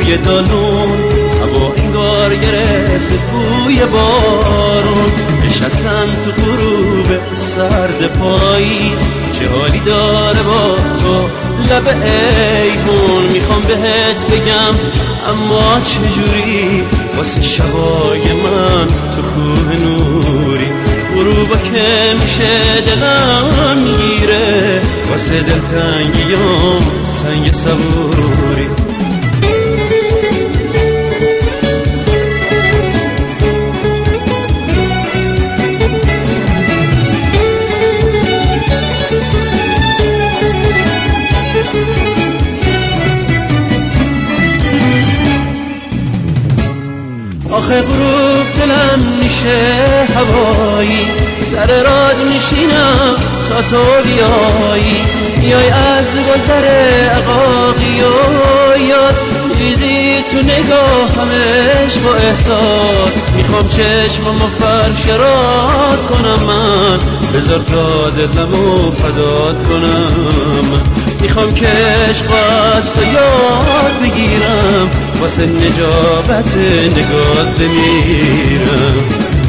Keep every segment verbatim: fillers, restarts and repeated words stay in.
توی دالون، هوا انگار گرفت بوی بارون. نشستم تو غروب سرد پاییز، چه حالی داره با تو لب ایوون. میخوام بهت بگم اما چجوری، واسه شبای من تو کوه نوری. غروبا که میشه دلم میگیره، واسه دلتنگیام سنگ صبوری. آخه غروب دلم میشه هوایی، سر راد میشینم تا تو بیایی. بیای از گذر عقاقی و یاد ریزی تو نگاهمش با احساس. میخوام چشممو فرشراد کنم من، بذار تا دلمو فدات کنم. میخوام که عشق از تو یاد بگیرم، واسه نجابت نگات بمیرم.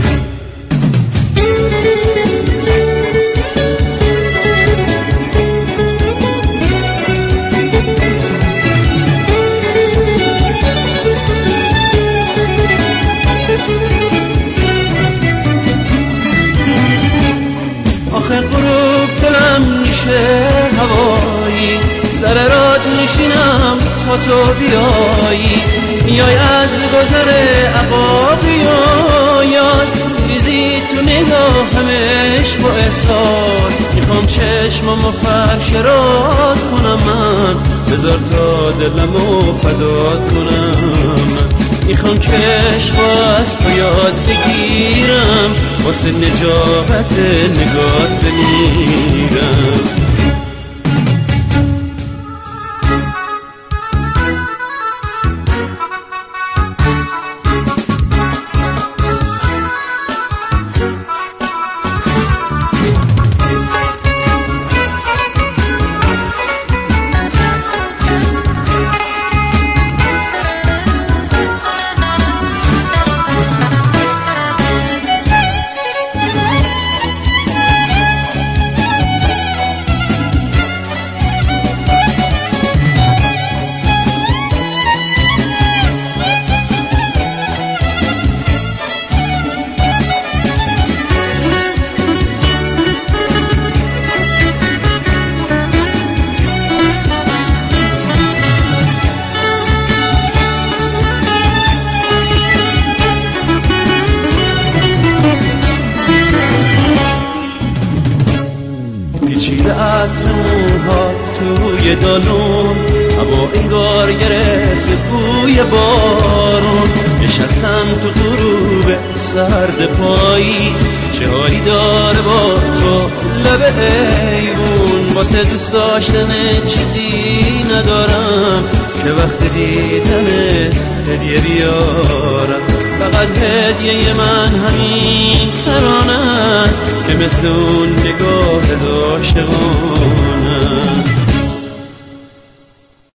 آخه غروب دلم میشه هوایی، سر راد میشینم تا تو بیایی. میای از گذر عقاقی و یاس، ریزی تو نگاهمش با احساس. میخوام چشممو فرشراد کنم من، بذار تا دلمو فدات کنم. میخوام که عشق از تو یاد بگیرم، واسه نجابت نگات بمیرم. عطر موها توی دالون، هوا انگار گرفت بوی بارون. نشستم تو غروب سرد پاییز، چه حالی داره با تو لب ایوون. واسه دوست داشتن چیزی ندارم که وقت دیدنت هدیه بیارم. فقط هدیه من همین ترانه است که مثل اون نگاه عاشقانه.